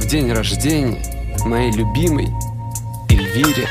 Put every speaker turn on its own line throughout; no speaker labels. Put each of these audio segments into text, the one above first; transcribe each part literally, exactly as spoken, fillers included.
в день рождения моей любимой Эльвире.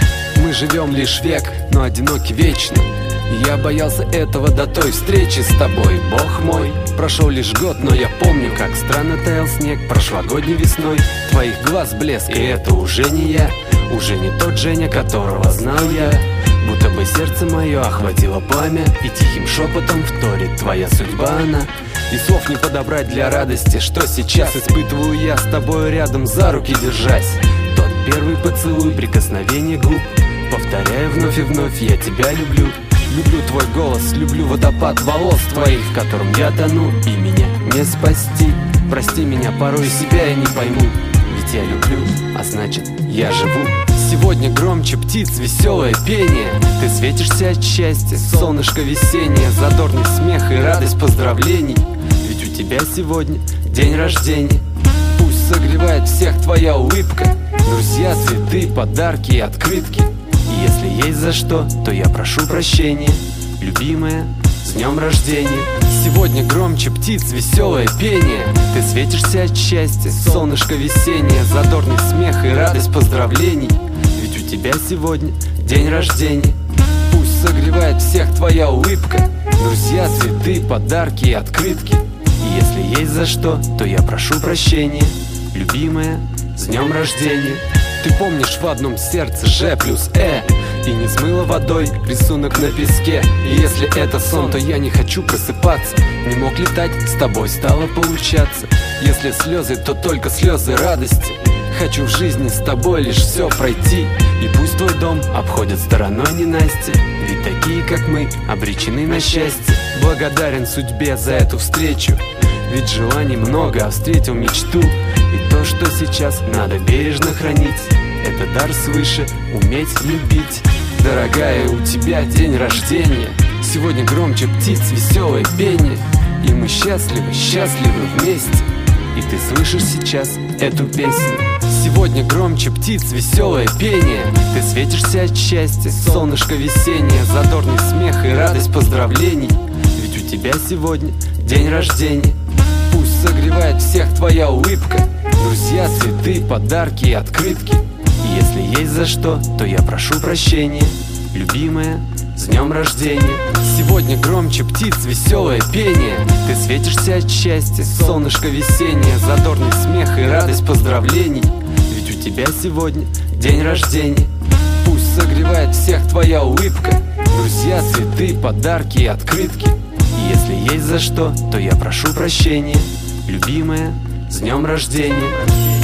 Мы живем лишь век, но одиноки вечно. Я боялся этого до той встречи с тобой, Бог мой. Прошел лишь год, но я помню, как странно таял снег прошлогодней весной. Твоих глаз блеск, и это уже не я, уже не тот Женя, которого знал я. Будто бы сердце мое охватило пламя, и тихим шепотом вторит твоя судьба она. И слов не подобрать для радости, что сейчас испытываю я с тобой рядом, за руки держась. Тот первый поцелуй, прикосновение губ, повторяю вновь и вновь: я тебя люблю. Люблю твой голос, люблю водопад волос твоих, в котором я тону, и меня не спасти. Прости меня, порой себя я не пойму, ведь я люблю, а значит я живу. Сегодня громче птиц веселое пение, ты светишься от счастья, солнышко весеннее, задорный смех и радость поздравлений. Ведь у тебя сегодня день рождения. Пусть согревает всех твоя улыбка, друзья, цветы, подарки и открытки. И если есть за что, то я прошу прощения, любимая, с днем рождения. Сегодня громче птиц веселое пение, ты светишься от счастья, солнышко весеннее, задорный смех и радость поздравлений. Ведь у тебя сегодня день рождения. Пусть согревает всех твоя улыбка, друзья, цветы, подарки и открытки. И если есть за что, то я прошу прощения, любимая, с днем рождения. Ты помнишь, в одном сердце Ж плюс Э, и не смыло водой рисунок на песке. И если это сон, то я не хочу просыпаться. Не мог летать, с тобой стало получаться. Если слезы, то только слезы радости. Хочу в жизни с тобой лишь все пройти. И пусть твой дом обходит стороной ненастья, ведь такие, как мы, обречены на счастье. Благодарен судьбе за эту встречу, ведь желаний много, а встретил мечту. И то, что сейчас надо бережно хранить, это дар свыше, уметь любить. Дорогая, у тебя день рождения. Сегодня громче птиц веселое пение, и мы счастливы, счастливы вместе. И ты слышишь сейчас эту песню. Сегодня громче птиц веселое пение, ты светишься от счастья, солнышко весеннее, задорный смех и радость поздравлений. Ведь у тебя сегодня день рождения. Пусть согревает всех твоя улыбка, друзья, цветы, подарки и открытки. И если есть за что, то я прошу прощения, любимая, с днем рождения. Сегодня громче птиц веселое пение, ты светишься от счастья, солнышко весеннее, задорный смех и радость поздравлений. Ведь у тебя сегодня день рождения. Пусть согревает всех твоя улыбка, друзья, цветы, подарки и открытки. И если есть за что, то я прошу прощения, любимая, с днем рождения.